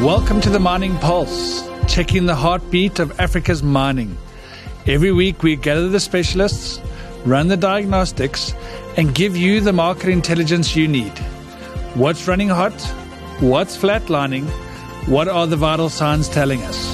Welcome to the Mining Pulse, checking the heartbeat of Africa's mining. Every week we gather the specialists, run the diagnostics, and give you the market intelligence you need. What's running hot? What's flatlining? What are the vital signs telling us?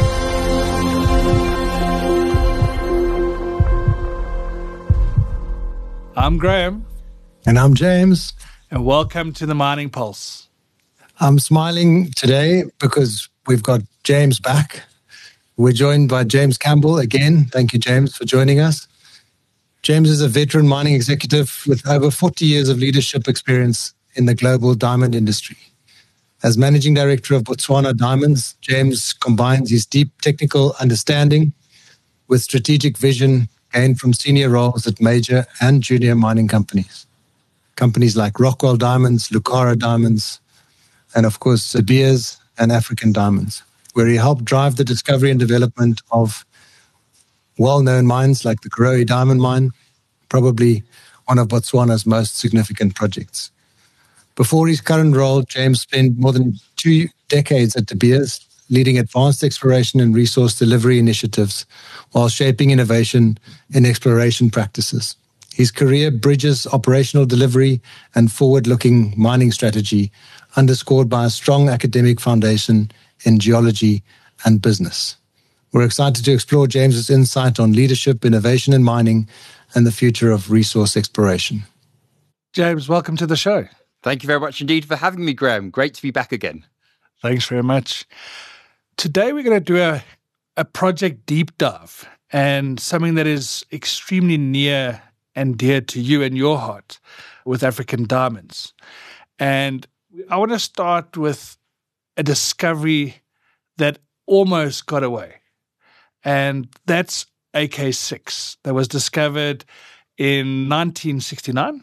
I'm Graham. And I'm James. And welcome to the Mining Pulse. I'm smiling today because we've got James back. We're joined by James Campbell again. Thank you, James, for joining us. James is a veteran mining executive with over 40 years of leadership experience in the global diamond industry. As Managing Director of Botswana Diamonds, James combines his deep technical understanding with strategic vision gained from senior roles at major and junior mining companies. Companies like Rockwell Diamonds, Lucara Diamonds, and of course, De Beers and African Diamonds, where he helped drive the discovery and development of well-known mines like the Karowe Diamond Mine, probably one of Botswana's most significant projects. Before his current role, James spent more than 2 decades at De Beers, leading advanced exploration and resource delivery initiatives while shaping innovation in exploration practices. His career bridges operational delivery and forward-looking mining strategy, underscored by a strong academic foundation in geology and business. We're excited to explore James's insight on leadership, innovation in mining, and the future of resource exploration. James, welcome to the show. Thank you very much indeed for having me, Graham. Great to be back again. Thanks very much. Today we're going to do a project deep dive and something that is extremely near and dear to you and your heart with African Diamonds. And I want to start with a discovery that almost got away. And that's AK6 that was discovered in 1969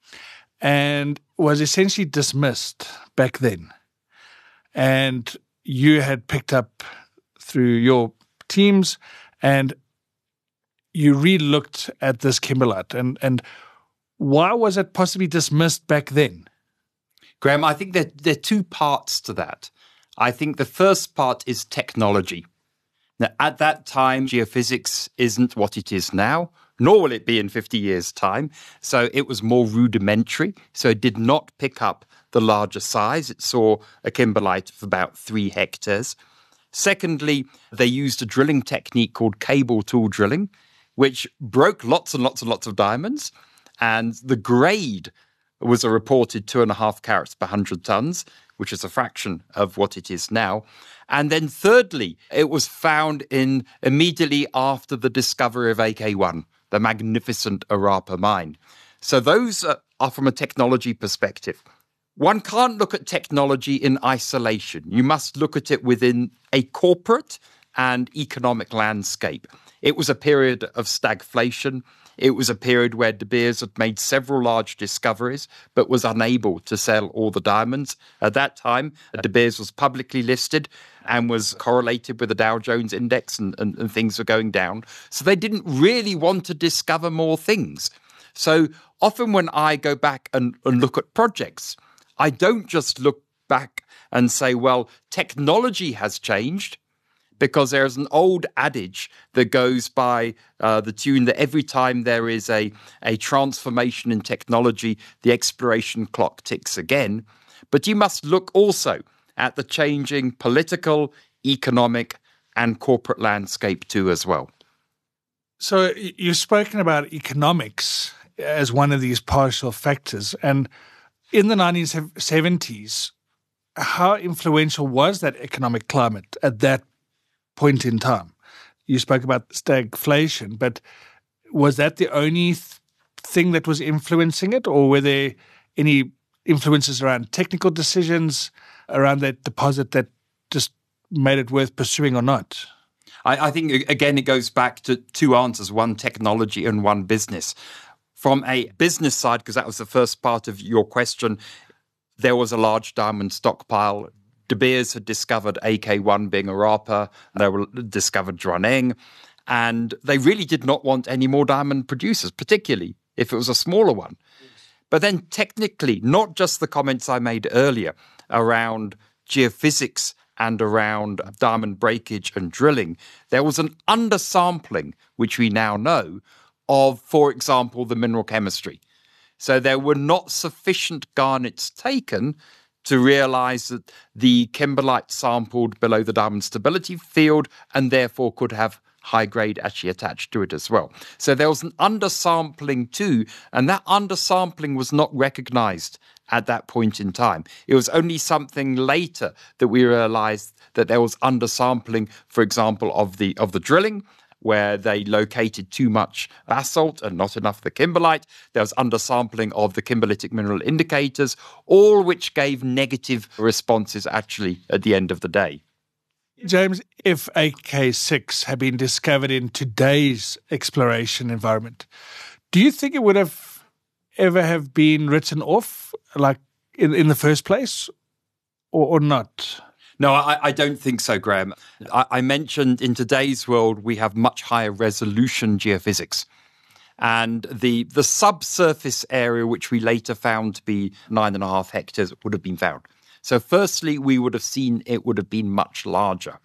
and was essentially dismissed back then. And you had picked up through your teams and you re-looked at this kimberlite. And why was it possibly dismissed back then? Graham, I think there are 2 parts to that. I think the first part is technology. Now, at that time, geophysics isn't what it is now, nor will it be in 50 years' time. So it was more rudimentary. So it did not pick up the larger size. It saw a kimberlite of about 3 hectares. Secondly, they used a drilling technique called cable tool drilling, which broke lots and lots and lots of diamonds. And the grade was a reported 2.5 carats per 100 tons, which is a fraction of what it is now. And then thirdly, it was found in immediately after the discovery of AK1, the magnificent Orapa mine. So those are from a technology perspective. One can't look at technology in isolation. You must look at it within a corporate and economic landscape. It was a period of stagflation. It was a period where De Beers had made several large discoveries, but was unable to sell all the diamonds. At that time, De Beers was publicly listed and was correlated with the Dow Jones Index and things were going down. So they didn't really want to discover more things. So often when I go back and look at projects, I don't just look back and say, well, technology has changed, because there's an old adage that goes by the tune that every time there is a transformation in technology, the exploration clock ticks again. But you must look also at the changing political, economic, and corporate landscape too as well. So you've spoken about economics as one of these partial factors. And in the 1970s, how influential was that economic climate at that point in time? You spoke about stagflation, but was that the only thing that was influencing it, or were there any influences around technical decisions around that deposit that just made it worth pursuing or not? I think, again, it goes back to 2 answers, one technology and one business. From a business side, because that was the first part of your question, there was a large diamond stockpile. De Beers had discovered AK1 being Orapa, they discovered Droneng, and they really did not want any more diamond producers, particularly if it was a smaller one. But then technically, not just the comments I made earlier around geophysics and around diamond breakage and drilling, there was an undersampling, which we now know, of, for example, the mineral chemistry. So there were not sufficient garnets taken to realize that the kimberlite sampled below the diamond stability field and therefore could have high grade actually attached to it as well. So there was an undersampling too, and that undersampling was not recognized at that point in time. It was only something later that we realized that there was undersampling, for example, of the drilling, where they located too much basalt and not enough of the kimberlite. There was undersampling of the kimberlitic mineral indicators, all which gave negative responses actually at the end of the day. James, if AK6 had been discovered in today's exploration environment, do you think it would have ever have been written off, like in the first place, or not? No, I don't think so, Graham. I mentioned in today's world we have much higher resolution geophysics. And the subsurface area, which we later found to be 9.5 hectares, would have been found. So firstly, we would have seen it would have been much larger.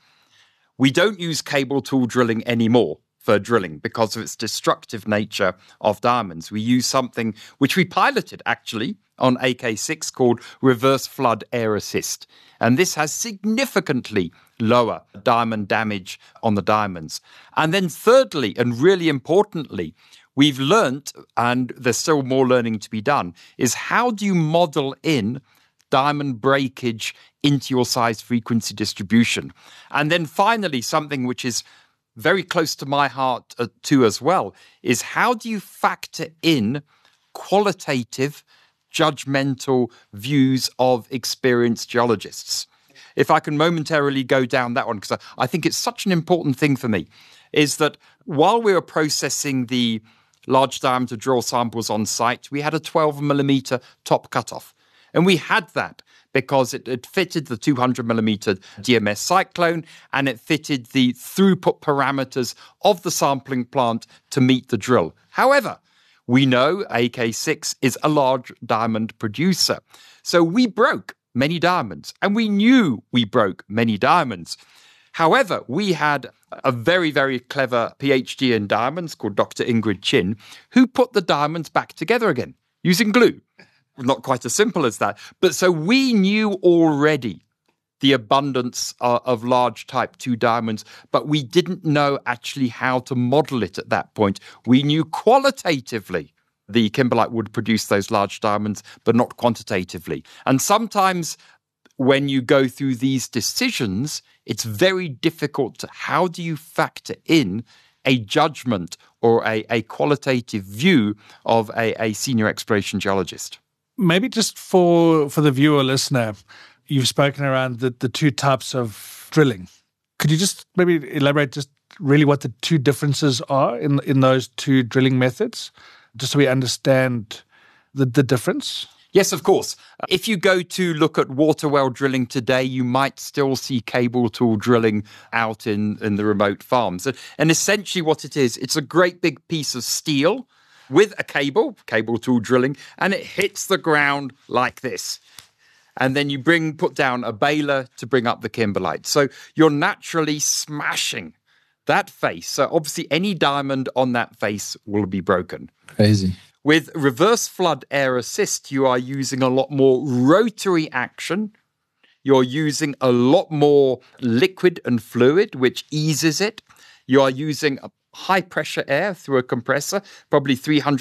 We don't use cable tool drilling anymore for drilling because of its destructive nature of diamonds. We use something which we piloted actually on AK6 called reverse flood air assist. And this has significantly lower diamond damage on the diamonds. And then thirdly, and really importantly, we've learnt, and there's still more learning to be done, is how do you model in diamond breakage into your size frequency distribution? And then finally, something which is very close to my heart too as well, is how do you factor in qualitative, judgmental views of experienced geologists? If I can momentarily go down that one, because I think it's such an important thing for me, is that while we were processing the large diameter drill samples on site, we had a 12 millimeter top cutoff. And we had that because it fitted the 200 millimeter DMS cyclone and it fitted the throughput parameters of the sampling plant to meet the drill. However, we know AK6 is a large diamond producer. So we broke many diamonds and we knew we broke many diamonds. However, we had a very, very clever PhD in diamonds called Dr. Ingrid Chin, who put the diamonds back together again using glue. Not quite as simple as that. But so we knew already the abundance of large type 2 diamonds, but we didn't know actually how to model it at that point. We knew qualitatively the kimberlite would produce those large diamonds, but not quantitatively. And sometimes when you go through these decisions, it's very difficult to how do you factor in a judgment or a qualitative view of a senior exploration geologist. Maybe just for the viewer listener, you've spoken around the two types of drilling. Could you just maybe elaborate just really what the two differences are in those two drilling methods, just so we understand the difference? Yes, of course. If you go to look at water well drilling today, you might still see cable tool drilling out in the remote farms. And essentially what it is, it's a great big piece of steel with a cable tool drilling, and it hits the ground like this. And then you put down a baler to bring up the kimberlite. So you're naturally smashing that face. So obviously any diamond on that face will be broken. Crazy. With reverse flood air assist, you are using a lot more rotary action. You're using a lot more liquid and fluid, which eases it. You are using high pressure air through a compressor, probably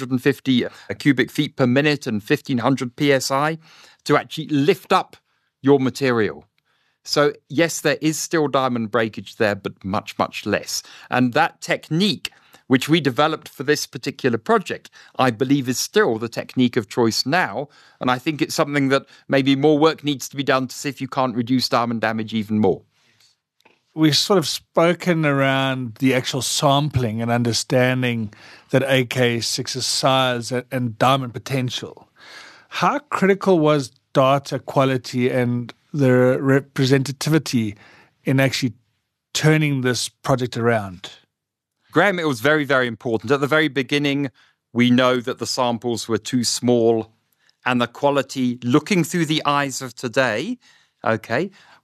350 cubic feet per minute and 1500 PSI to actually lift up your material. So yes, there is still diamond breakage there, but much, much less. And that technique, which we developed for this particular project, I believe is still the technique of choice now. And I think it's something that maybe more work needs to be done to see if you can't reduce diamond damage even more. We've sort of spoken around the actual sampling and understanding that AK6's size and diamond potential. How critical was data quality and the representativity in actually turning this project around? Graham, it was very, very important. At the very beginning, we know that the samples were too small and the quality, looking through the eyes of today,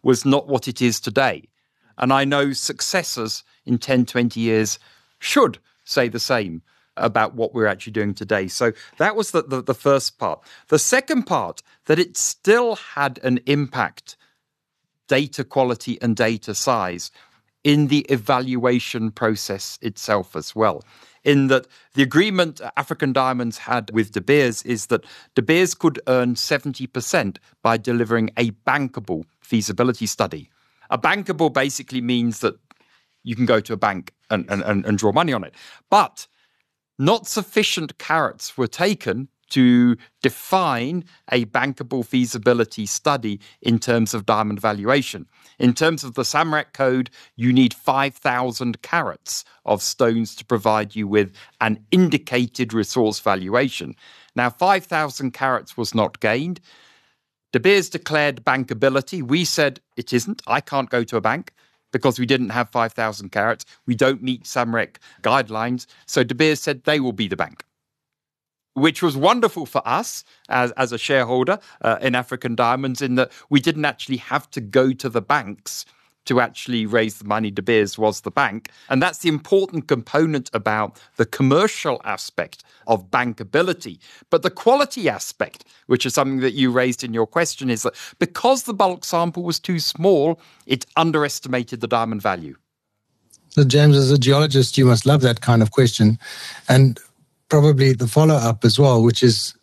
was not what it is today. And I know successors in 10, 20 years should say the same about what we're actually doing today. So that was the first part. The second part, that it still had an impact, data quality and data size, in the evaluation process itself as well. In that the agreement African Diamonds had with De Beers is that De Beers could earn 70% by delivering a bankable feasibility study. A bankable basically means that you can go to a bank and draw money on it. But not sufficient carats were taken to define a bankable feasibility study in terms of diamond valuation. In terms of the SAMREC code, you need 5,000 carats of stones to provide you with an indicated resource valuation. Now, 5,000 carats was not gained. De Beers declared bankability. We said it isn't. I can't go to a bank because we didn't have 5,000 carats. We don't meet SAMREC guidelines. So De Beers said they will be the bank, which was wonderful for us as a shareholder in African Diamonds, in that we didn't actually have to go to the banks to actually raise the money. De Beers was the bank. And that's the important component about the commercial aspect of bankability. But the quality aspect, which is something that you raised in your question, is that because the bulk sample was too small, it underestimated the diamond value. So, James, as a geologist, you must love that kind of question. And probably the follow-up as well, which is,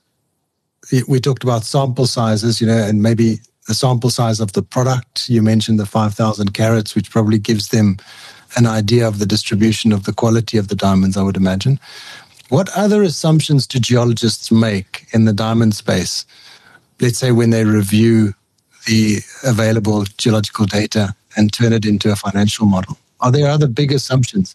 we talked about sample sizes, and maybe the sample size of the product. You mentioned the 5,000 carats, which probably gives them an idea of the distribution of the quality of the diamonds, I would imagine. What other assumptions do geologists make in the diamond space, let's say when they review the available geological data and turn it into a financial model? Are there other big assumptions?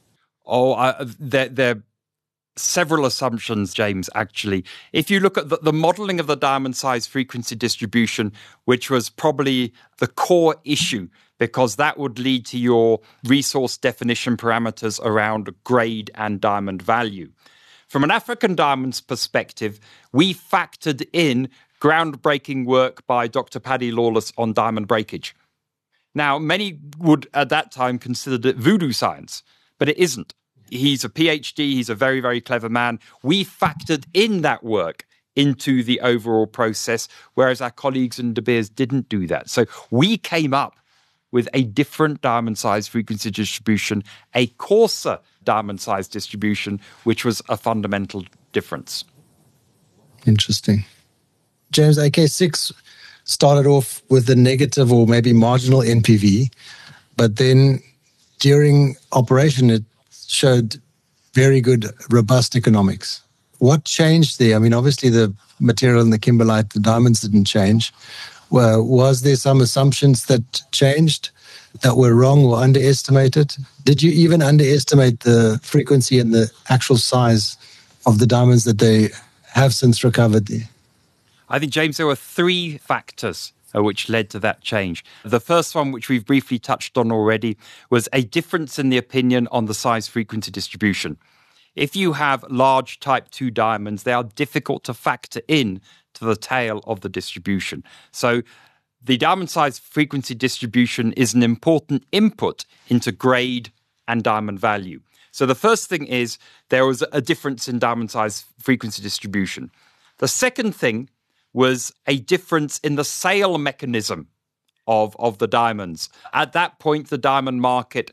There several assumptions, James, actually. If you look at the modelling of the diamond size frequency distribution, which was probably the core issue, because that would lead to your resource definition parameters around grade and diamond value. From an African Diamonds perspective, we factored in groundbreaking work by Dr. Paddy Lawless on diamond breakage. Now, many would at that time consider it voodoo science, but it isn't. He's a PhD. He's a very, very clever man. We factored in that work into the overall process, whereas our colleagues in De Beers didn't do that. So we came up with a different diamond size frequency distribution, a coarser diamond size distribution, which was a fundamental difference. Interesting. James, AK6 started off with a negative or maybe marginal NPV, but then during operation, it showed very good, robust economics. What changed there? I mean, obviously the material in the kimberlite, the diamonds didn't change. Was there some assumptions that changed that were wrong or underestimated? Did you even underestimate the frequency and the actual size of the diamonds that they have since recovered there? I think, James, there were three factors which led to that change. The first one, which we've briefly touched on already, was a difference in the opinion on the size frequency distribution. If you have large type 2 diamonds, they are difficult to factor in to the tail of the distribution. So the diamond size frequency distribution is an important input into grade and diamond value. So the first thing is there was a difference in diamond size frequency distribution. The second thing was a difference in the sale mechanism of the diamonds. At that point, the diamond market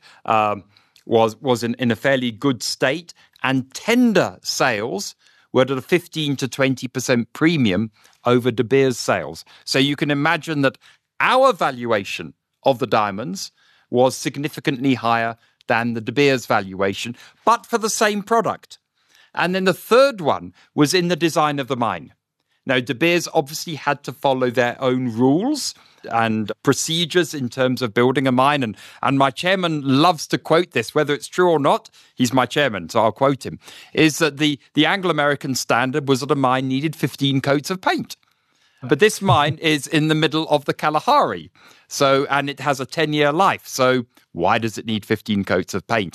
was in a fairly good state, and tender sales were at a 15 to 20% premium over De Beers sales. So you can imagine that our valuation of the diamonds was significantly higher than the De Beers valuation, but for the same product. And then the third one was in the design of the mine. Now, De Beers obviously had to follow their own rules and procedures in terms of building a mine. And my chairman loves to quote this, whether it's true or not. He's my chairman, so I'll quote him, is that the Anglo-American standard was that a mine needed 15 coats of paint. But this mine is in the middle of the Kalahari. So, and it has a 10-year life. So why does it need 15 coats of paint?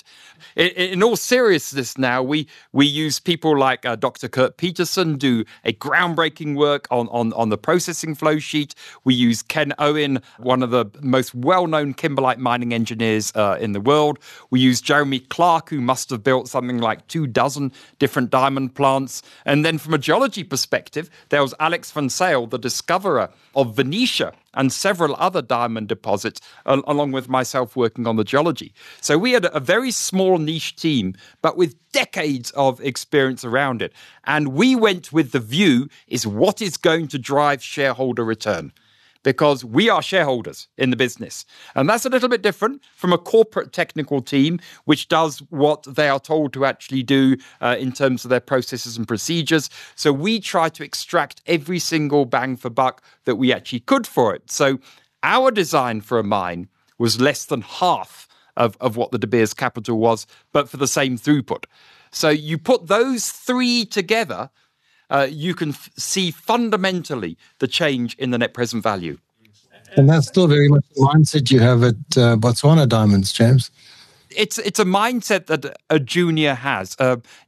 In all seriousness now, we use people like Dr. Kurt Peterson, do a groundbreaking work on the processing flow sheet. We use Ken Owen, one of the most well-known kimberlite mining engineers in the world. We use Jeremy Clark, who must have built something like 24 different diamond plants. And then from a geology perspective, there was Alex van Sale, the discoverer of Venetia and several other diamond deposits, along with myself working on the geology. So we had a very small niche team, but with decades of experience around it. And we went with the view is what is going to drive shareholder return? Because we are shareholders in the business. And that's a little bit different from a corporate technical team, which does what they are told to actually do in terms of their processes and procedures. So we try to extract every single bang for buck that we actually could for it. So our design for a mine was less than half of what the De Beers capital was, but for the same throughput. So you put those three together, you can see fundamentally the change in the net present value. And that's still very much the mindset you have at Botswana Diamonds, James. It's a mindset that a junior has.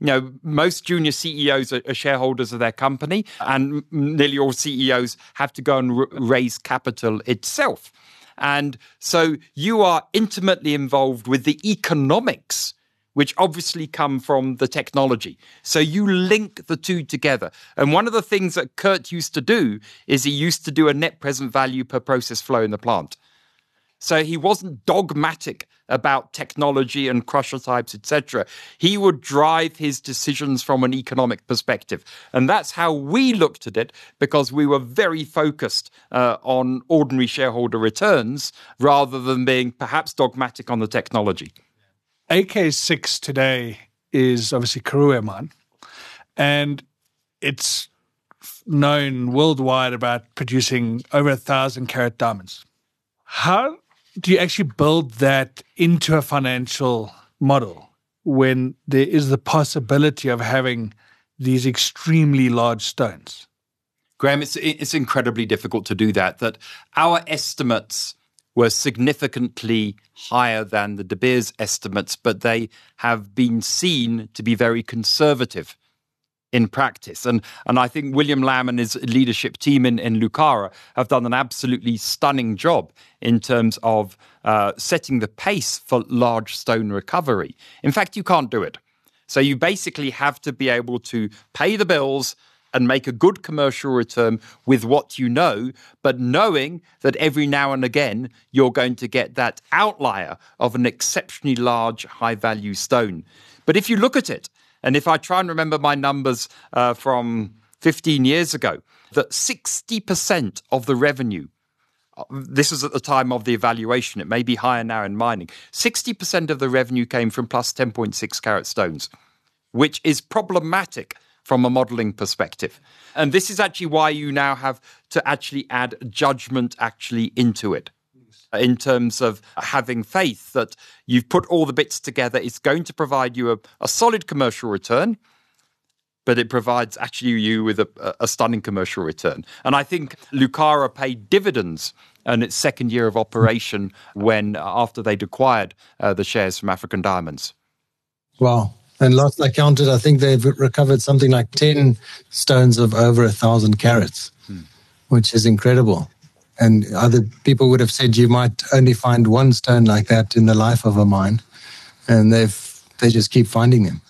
Most junior CEOs are shareholders of their company, and nearly all CEOs have to go and raise capital itself. And so you are intimately involved with the economics, which obviously come from the technology. So you link the two together. And one of the things that Kurt used to do is he used to do a net present value per process flow in the plant. So he wasn't dogmatic about technology and crusher types, etc. He would drive his decisions from an economic perspective. And that's how we looked at it, because we were very focused on ordinary shareholder returns rather than being perhaps dogmatic on the technology. AK6 today is obviously Karoo mine, and it's known worldwide about producing over 1,000-carat diamonds. How do you actually build that into a financial model when there is the possibility of having these extremely large stones? Graham, it's incredibly difficult to do that. That our estimates were significantly higher than the De Beers estimates, but they have been seen to be very conservative in practice. And I think William Lamb and his leadership team in Lucara have done an absolutely stunning job in terms of setting the pace for large stone recovery. In fact, you can't do it. So you basically have to be able to pay the bills and make a good commercial return with what you know, but knowing that every now and again you're going to get that outlier of an exceptionally large, high-value stone. But if you look at it, and if I try and remember my numbers from 15 years ago, that 60% of the revenue, this was at the time of the evaluation, it may be higher now in mining, 60% of the revenue came from plus 10.6 carat stones, which is problematic from a modeling perspective. And this is actually why you now have to actually add judgment actually into it, in terms of having faith that you've put all the bits together. It's going to provide you a solid commercial return, but it provides actually you with a stunning commercial return. And I think Lucara paid dividends in its second year of operation after they'd acquired the shares from African Diamonds. Wow. And last I counted, I think they've recovered something like 10 stones of over 1,000 carats, which is incredible. And other people would have said you might only find one stone like that in the life of a mine, and they just keep finding them.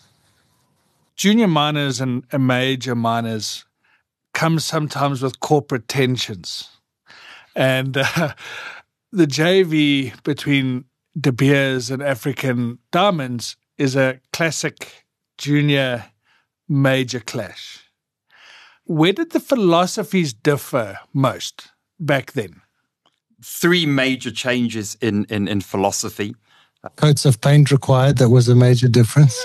Junior miners and major miners come sometimes with corporate tensions. And the JV between De Beers and African Diamonds is a classic junior major clash. Where did the philosophies differ most back then? Three major changes in philosophy. Coats of paint required, that was a major difference.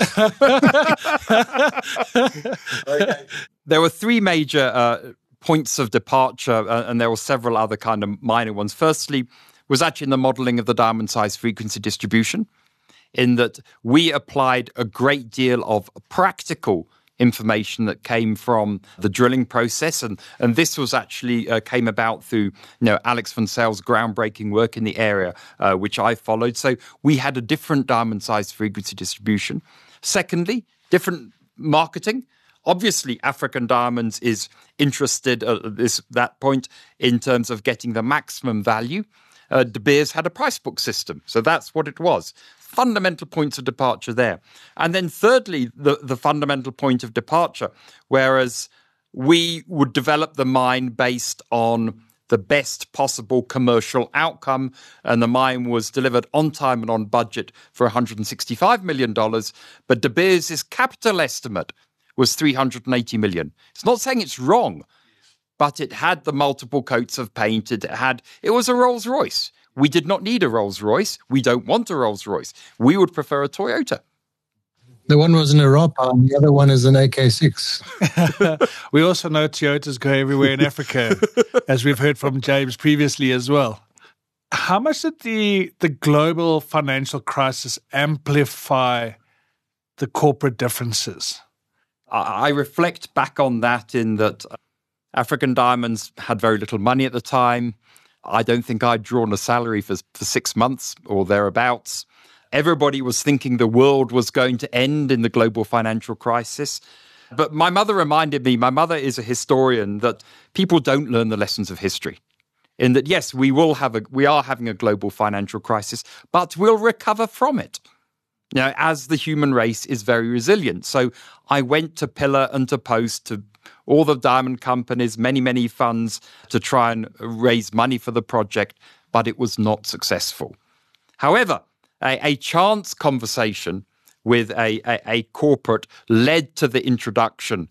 Okay. There were three major points of departure, and there were several other kind of minor ones. Firstly, was actually in the modeling of the diamond size frequency distribution, in that we applied a great deal of practical information that came from the drilling process. And this was actually came about through Alex von Sale's groundbreaking work in the area, which I followed. So we had a different diamond size frequency distribution. Secondly, different marketing. Obviously, African Diamonds is interested at that point in terms of getting the maximum value. De Beers had a price book system, so that's what it was. Fundamental points of departure there. And then thirdly, the fundamental point of departure, whereas we would develop the mine based on the best possible commercial outcome, and the mine was delivered on time and on budget for $165 million, but De Beers' capital estimate was $380 million. It's not saying it's wrong, but it had the multiple coats of paint. It was a Rolls-Royce. We did not need a Rolls-Royce. We don't want a Rolls-Royce. We would prefer a Toyota. The one was an Europa, and the other one is an AK6. We also know Toyotas go everywhere in Africa, as we've heard from James previously as well. How much did the global financial crisis amplify the corporate differences? I reflect back on that in that African Diamonds had very little money at the time. I don't think I'd drawn a salary for 6 months or thereabouts. Everybody was thinking the world was going to end in the global financial crisis. But my mother reminded me, my mother is a historian, that people don't learn the lessons of history. In that, yes, we are having a global financial crisis, but we'll recover from it. As the human race is very resilient. So I went to pillar and to post to all the diamond companies, many, many funds to try and raise money for the project, but it was not successful. However, a chance conversation with a corporate led to the introduction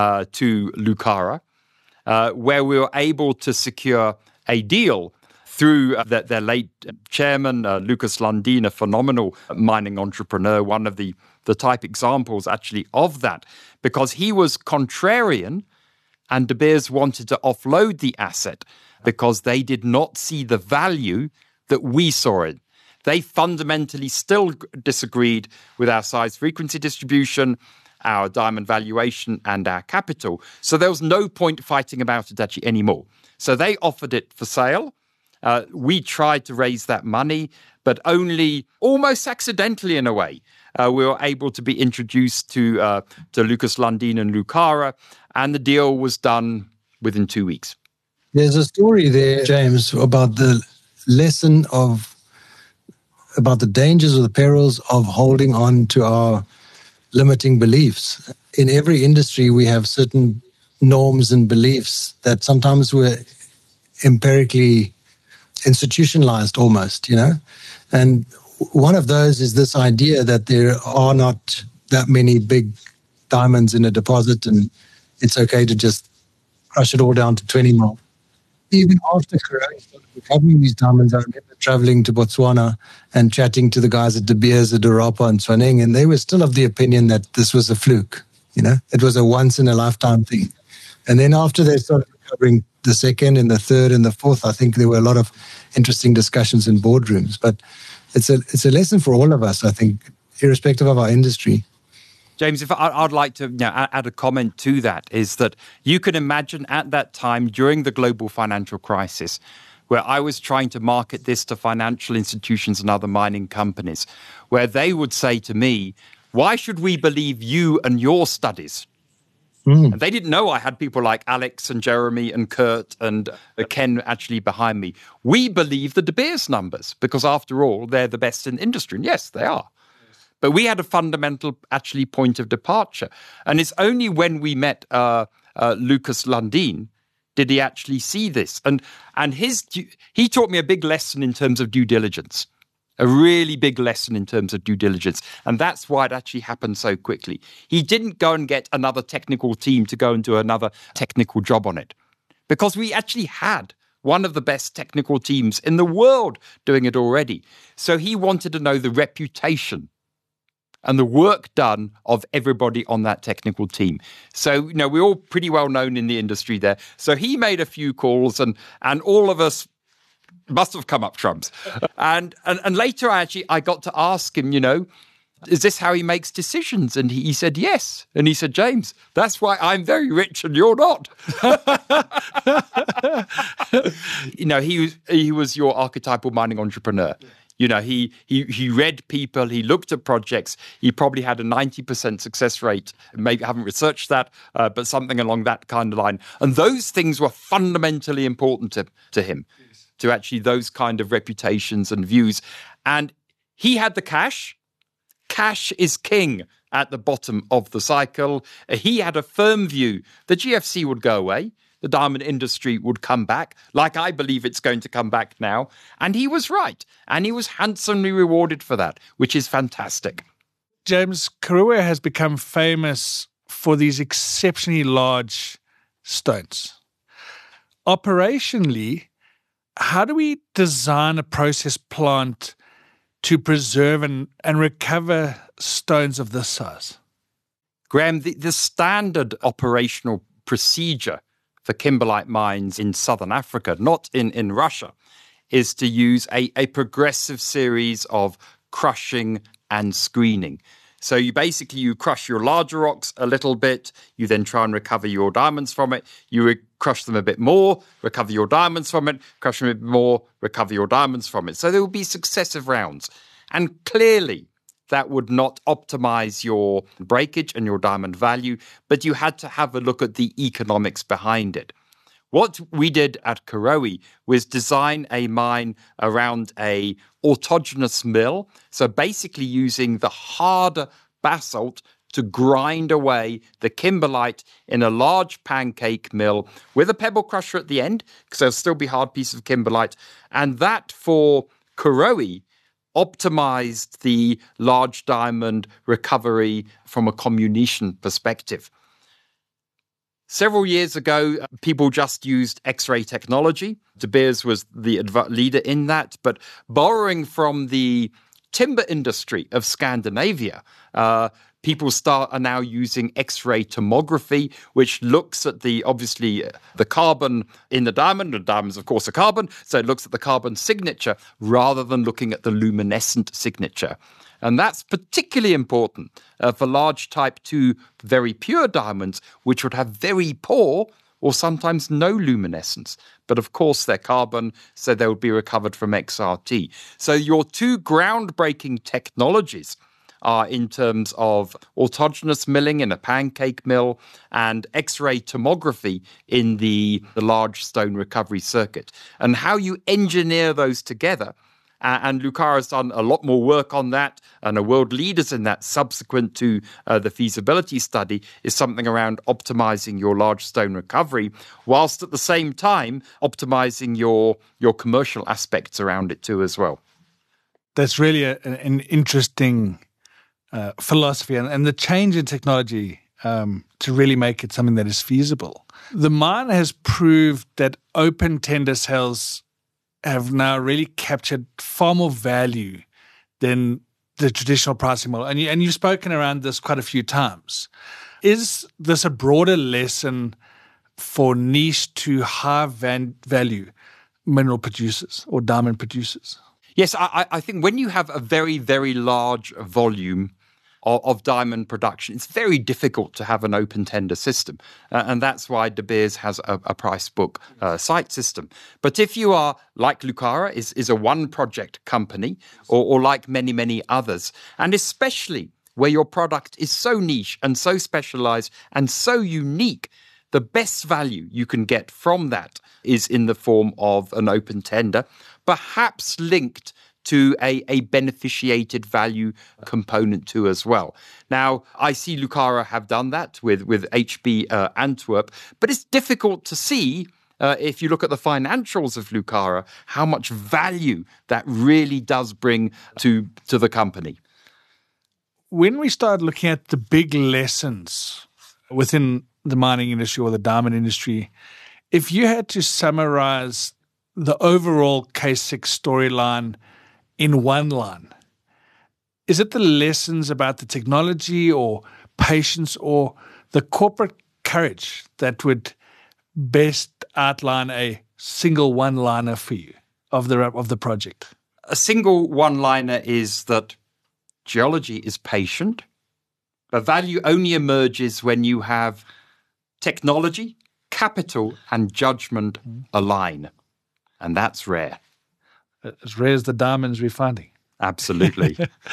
to Lucara, where we were able to secure a deal through their late chairman, Lucas Lundin, a phenomenal mining entrepreneur, one of the type examples actually of that, because he was contrarian and De Beers wanted to offload the asset because they did not see the value that we saw it. They fundamentally still disagreed with our size frequency distribution, our diamond valuation, and our capital. So there was no point fighting about it actually anymore. So they offered it for sale. We tried to raise that money, but only almost accidentally in a way. We were able to be introduced to Lucas Lundin and Lucara, and the deal was done within 2 weeks. There's a story there, James, about the lesson about the dangers or the perils of holding on to our limiting beliefs. In every industry, we have certain norms and beliefs that sometimes we're empirically institutionalized almost, And one of those is this idea that there are not that many big diamonds in a deposit and it's okay to just crush it all down to 20 mil. Even after Corona started recovering these diamonds, I remember traveling to Botswana and chatting to the guys at De Beers, at Europa and Swaneng, and they were still of the opinion that this was a fluke, It was a once-in-a-lifetime thing. And then after they started recovering the second and the third and the fourth, I think there were a lot of interesting discussions in boardrooms. But it's a lesson for all of us, I think, irrespective of our industry. James, if I'd like to add a comment to that, is that you can imagine at that time during the global financial crisis, where I was trying to market this to financial institutions and other mining companies, where they would say to me, why should we believe you and your studies? And they didn't know I had people like Alex and Jeremy and Kurt and Ken actually behind me. We believe the De Beers numbers because, after all, they're the best in the industry. And yes, they are. But we had a fundamental, actually, point of departure. And it's only when we met Lucas Lundin did he actually see this. And he taught me a big lesson in terms of due diligence. A really big lesson in terms of due diligence. And that's why it actually happened so quickly. He didn't go and get another technical team to go and do another technical job on it. Because we actually had one of the best technical teams in the world doing it already. So he wanted to know the reputation and the work done of everybody on that technical team. So, we're all pretty well known in the industry there. So he made a few calls and all of us must have come up trumps. And later, I got to ask him, is this how he makes decisions? And he said, yes. And he said, James, that's why I'm very rich and you're not. He was your archetypal mining entrepreneur. He read people, he looked at projects, he probably had a 90% success rate. Maybe I haven't researched that, but something along that kind of line. And those things were fundamentally important to him, to actually those kind of reputations and views. And he had the cash. Cash is king at the bottom of the cycle. He had a firm view the GFC would go away. The diamond industry would come back, like I believe it's going to come back now. And he was right. And he was handsomely rewarded for that, which is fantastic. James, Karowe has become famous for these exceptionally large stones. Operationally, how do we design a process plant to preserve and recover stones of this size? Graham, the standard operational procedure for kimberlite mines in southern Africa, not in Russia, is to use a progressive series of crushing and screening. So you crush your larger rocks a little bit, you then try and recover your diamonds from it, you crush them a bit more, recover your diamonds from it, crush them a bit more, recover your diamonds from it. So there will be successive rounds. And clearly, that would not optimize your breakage and your diamond value, but you had to have a look at the economics behind it. What we did at Karowe was design a mine around a autogenous mill, so basically using the harder basalt to grind away the kimberlite in a large pancake mill with a pebble crusher at the end, because there'll still be hard pieces of kimberlite, and that for Karowe optimized the large diamond recovery from a comminution perspective. Several years ago, people just used X-ray technology. De Beers was the leader in that, but borrowing from the timber industry of Scandinavia, people are now using X-ray tomography, which looks at the carbon in the diamond. The diamond's, of course, a carbon, so it looks at the carbon signature rather than looking at the luminescent signature. And that's particularly important for large type 2 very pure diamonds, which would have very poor or sometimes no luminescence. But of course, they're carbon, so they would be recovered from XRT. So your two groundbreaking technologies are in terms of autogenous milling in a pancake mill and X-ray tomography in the large stone recovery circuit. And how you engineer those together. And Lucara has done a lot more work on that, and are world leaders in that subsequent to the feasibility study, is something around optimizing your large stone recovery, whilst at the same time optimizing your commercial aspects around it too as well. That's really an interesting philosophy and the change in technology to really make it something that is feasible. The mine has proved that open tender sales have now really captured far more value than the traditional pricing model. And you've spoken around this quite a few times. Is this a broader lesson for niche to high value mineral producers or diamond producers? Yes, I think when you have a very, very large volume of diamond production, it's very difficult to have an open tender system. And that's why De Beers has a price book site system. But if you are, like Lucara, is a one-project company, or like many, many others, and especially where your product is so niche and so specialized and so unique, the best value you can get from that is in the form of an open tender, perhaps linked to a beneficiated value component too as well. Now, I see Lucara have done that with HB Antwerp, but it's difficult to see, if you look at the financials of Lucara, how much value that really does bring to the company. When we start looking at the big lessons within the mining industry or the diamond industry, if you had to summarize the overall K6 storyline in one line, is it the lessons about the technology or patience or the corporate courage that would best outline a single one-liner for you of the project? A single one-liner is that geology is patient. But value only emerges when you have technology, capital, and judgment align. And that's rare. As rare as the diamonds we're finding. Absolutely.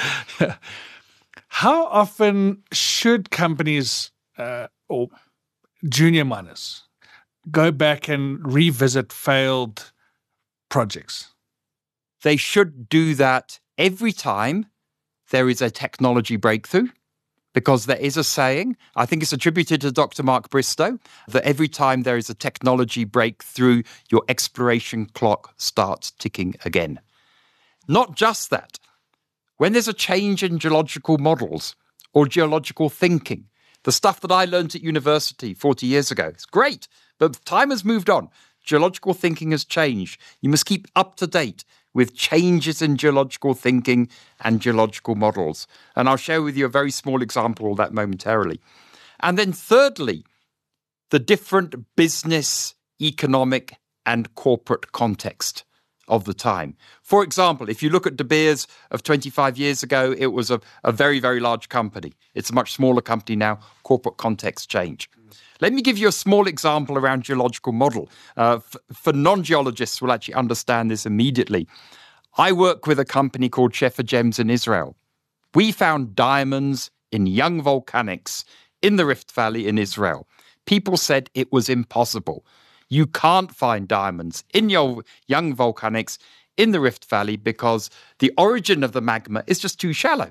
How often should companies or junior miners go back and revisit failed projects? They should do that every time there is a technology breakthrough, because there is a saying, I think it's attributed to Dr. Mark Bristow, that every time there is a technology breakthrough, your exploration clock starts ticking again. Not just that. When there's a change in geological models or geological thinking, the stuff that I learned at university 40 years ago, it's great, but time has moved on. Geological thinking has changed. You must keep up to date with changes in geological thinking and geological models. And I'll share with you a very small example of that momentarily. And then thirdly, the different business, economic, and corporate context of the time. For example, if you look at De Beers of 25 years ago, it was a very, very large company. It's a much smaller company now. Corporate context change. Let me give you a small example around geological model. For non-geologists will actually understand this immediately. I work with a company called Shefa Gems in Israel. We found diamonds in young volcanics in the Rift Valley in Israel. People said it was impossible. You can't find diamonds in your young volcanics in the Rift Valley because the origin of the magma is just too shallow.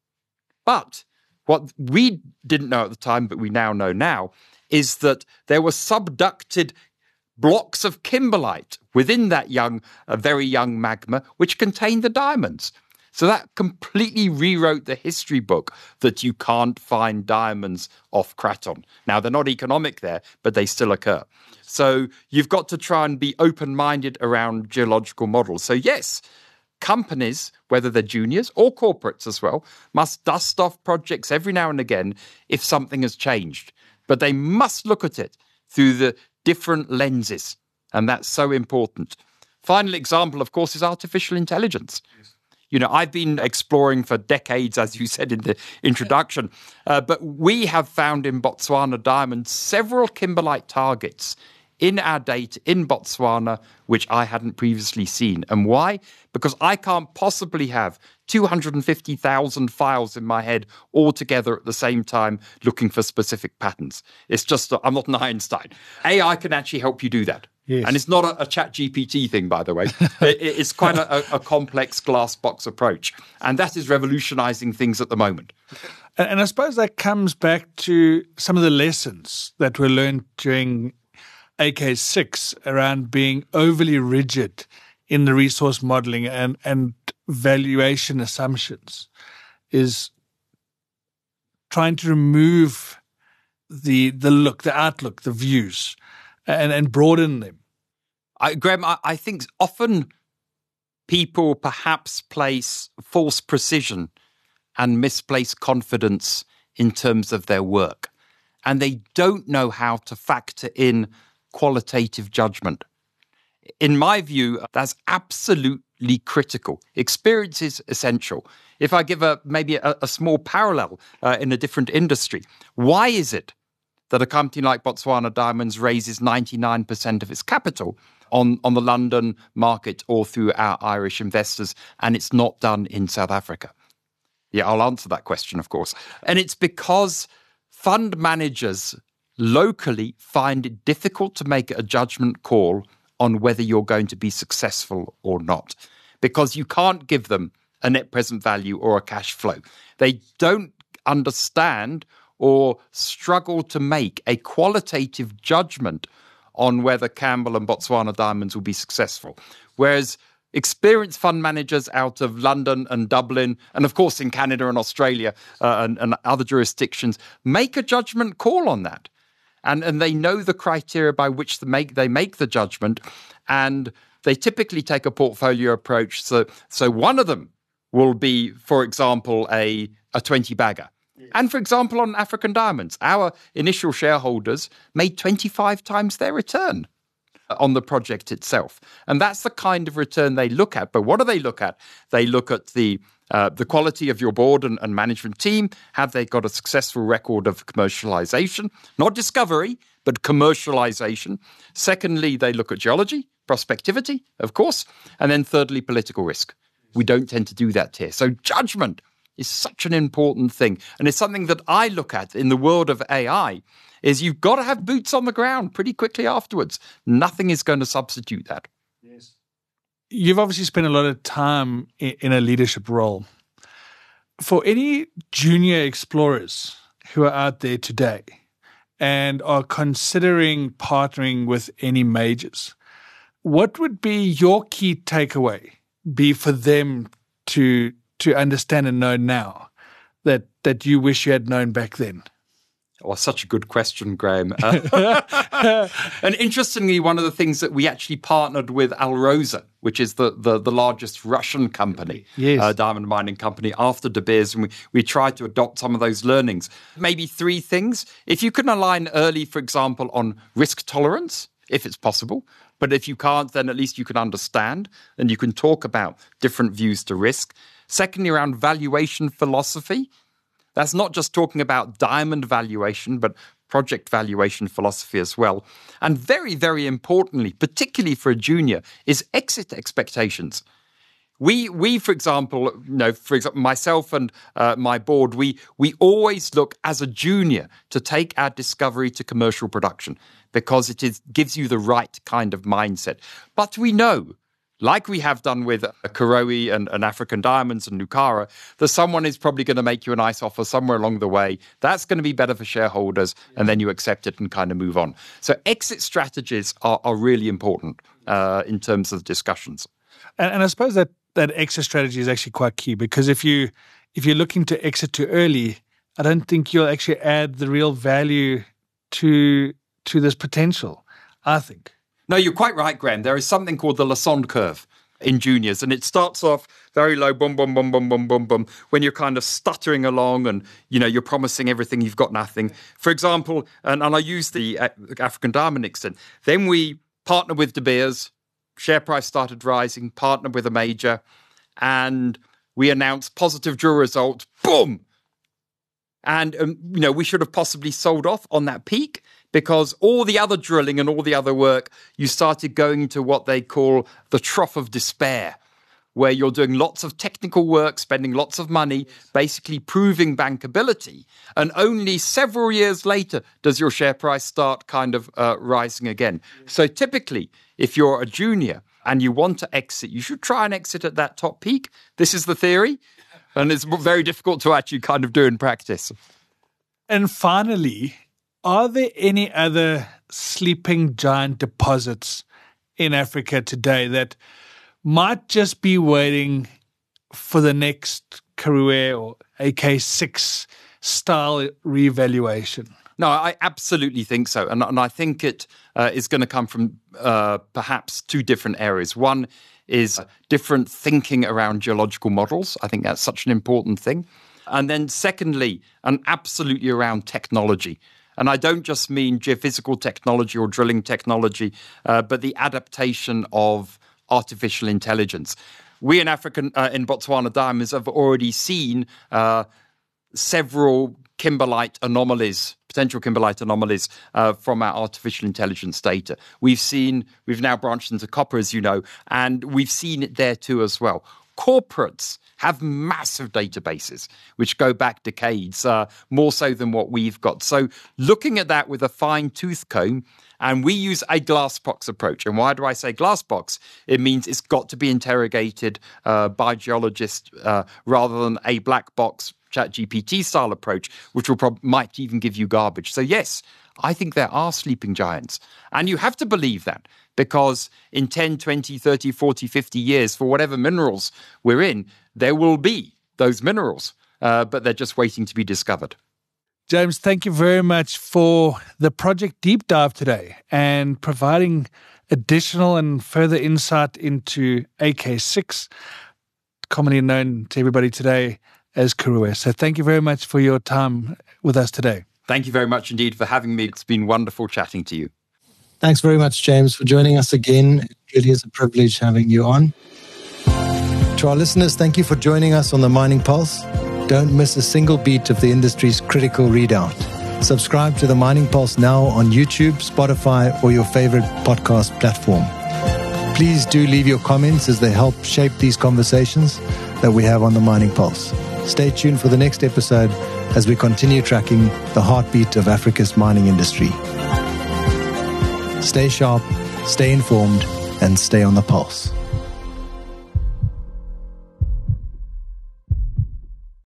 But what we didn't know at the time, but we now know now, is that there were subducted blocks of kimberlite within that very young magma, which contained the diamonds. So that completely rewrote the history book that you can't find diamonds off Craton. Now, they're not economic there, but they still occur. So you've got to try and be open-minded around geological models. So yes, companies, whether they're juniors or corporates as well, must dust off projects every now and again if something has changed. But they must look at it through the different lenses. And that's so important. Final example, of course, is artificial intelligence. Yes. You know, I've been exploring for decades, as you said in the introduction, but we have found in Botswana Diamonds several kimberlite targets in our data in Botswana, which I hadn't previously seen. And why? Because I can't possibly have 250,000 files in my head all together at the same time looking for specific patterns. It's just, I'm not an Einstein. AI can actually help you do that. Yes. And it's not a ChatGPT thing, by the way. It's quite a complex glass box approach. And that is revolutionizing things at the moment. And I suppose that comes back to some of the lessons that were learned during AK6 around being overly rigid in the resource modeling and valuation assumptions, is trying to remove the look, the outlook, the views, and broaden them. Graham, I think often people perhaps place false precision and misplaced confidence in terms of their work, and they don't know how to factor in qualitative judgment. In my view, that's absolutely critical. Experience is essential. If I give maybe a small parallel in a different industry, why is it that a company like Botswana Diamonds raises 99% of its capital on the London market or through our Irish investors, and it's not done in South Africa? Yeah, I'll answer that question, of course. And it's because fund managers locally find it difficult to make a judgment call on whether you're going to be successful or not, because you can't give them a net present value or a cash flow. They don't understand or struggle to make a qualitative judgment on whether Campbell and Botswana Diamonds will be successful. Whereas experienced fund managers out of London and Dublin, and of course in Canada and Australia and other jurisdictions, make a judgment call on that. And they know the criteria by which they make the judgment, and they typically take a portfolio approach. So one of them will be, for example, a 20-bagger. Yeah. And for example, on African Diamonds, our initial shareholders made 25 times their return. on the project itself. And that's the kind of return they look at. But what do they look at? They look at the quality of your board and management team. Have they got a successful record of commercialization? Not discovery, but commercialization. Secondly, they look at geology, prospectivity, of course. And then thirdly, political risk. We don't tend to do that here. So judgment is such an important thing. And it's something that I look at in the world of AI, is you've got to have boots on the ground pretty quickly afterwards. Nothing is going to substitute that. Yes. You've obviously spent a lot of time in a leadership role. For any junior explorers who are out there today and are considering partnering with any majors, what would be your key takeaway be for them to understand and know now that you wish you had known back then? Oh, such a good question, Graham. And interestingly, one of the things that we actually partnered with Alrosa, which is the largest Russian company, yes. Diamond mining company, after De Beers, and we tried to adopt some of those learnings. Maybe three things. If you can align early, for example, on risk tolerance, if it's possible, but if you can't, then at least you can understand and you can talk about different views to risk. Secondly, around valuation philosophy. That's not just talking about diamond valuation, but project valuation philosophy as well. And very, very importantly, particularly for a junior, is exit expectations. We, for example, myself and my board, we always look as a junior to take our discovery to commercial production because it gives you the right kind of mindset. But we know, like we have done with Karowe and African Diamonds and Nukara, that someone is probably going to make you a nice offer somewhere along the way. That's going to be better for shareholders, and then you accept it and kind of move on. So exit strategies are really important in terms of discussions. And I suppose that exit strategy is actually quite key, because if you're looking to exit too early, I don't think you'll actually add the real value to this potential, I think. No, you're quite right, Graham. There is something called the Lassonde curve in juniors, and it starts off very low, boom, boom, boom, boom, boom, boom, boom, when you're kind of stuttering along and, you're promising everything, you've got nothing. For example, and I use the African Diamond extent, then we partnered with De Beers, share price started rising, partnered with a major, and we announced positive drill result, boom! And, we should have possibly sold off on that peak, because all the other drilling and all the other work, you started going to what they call the trough of despair, where you're doing lots of technical work, spending lots of money, basically proving bankability. And only several years later does your share price start kind of rising again. So typically, if you're a junior and you want to exit, you should try and exit at that top peak. This is the theory. And it's very difficult to actually kind of do in practice. And finally, are there any other sleeping giant deposits in Africa today that might just be waiting for the next Karowe or AK6 style reevaluation? No, I absolutely think so. And I think it is going to come from perhaps two different areas. One is different thinking around geological models. I think that's such an important thing. And then secondly, and absolutely around technology. And I don't just mean geophysical technology or drilling technology, but the adaptation of artificial intelligence. We in Botswana Diamonds have already seen several kimberlite anomalies, potential kimberlite anomalies from our artificial intelligence data. We've now branched into copper, as you know, and we've seen it there too as well. Corporates have massive databases which go back decades, more so than what we've got. So looking at that with a fine-tooth comb, and we use a glass box approach. And why do I say glass box? It means it's got to be interrogated by geologists rather than a black box ChatGPT style approach, which might even give you garbage. So yes, I think there are sleeping giants. And you have to believe that, because in 10, 20, 30, 40, 50 years, for whatever minerals we're in, there will be those minerals, but they're just waiting to be discovered. James, thank you very much for the project deep dive today and providing additional and further insight into AK6, commonly known to everybody today as Karowe. So thank you very much for your time with us today. Thank you very much indeed for having me. It's been wonderful chatting to you. Thanks very much, James, for joining us again. It really is a privilege having you on. To our listeners, thank you for joining us on the Mining Pulse. Don't miss a single beat of the industry's critical readout. Subscribe to the Mining Pulse now on YouTube, Spotify, or your favorite podcast platform. Please do leave your comments as they help shape these conversations that we have on the Mining Pulse. Stay tuned for the next episode as we continue tracking the heartbeat of Africa's mining industry. Stay sharp, stay informed, and stay on the pulse.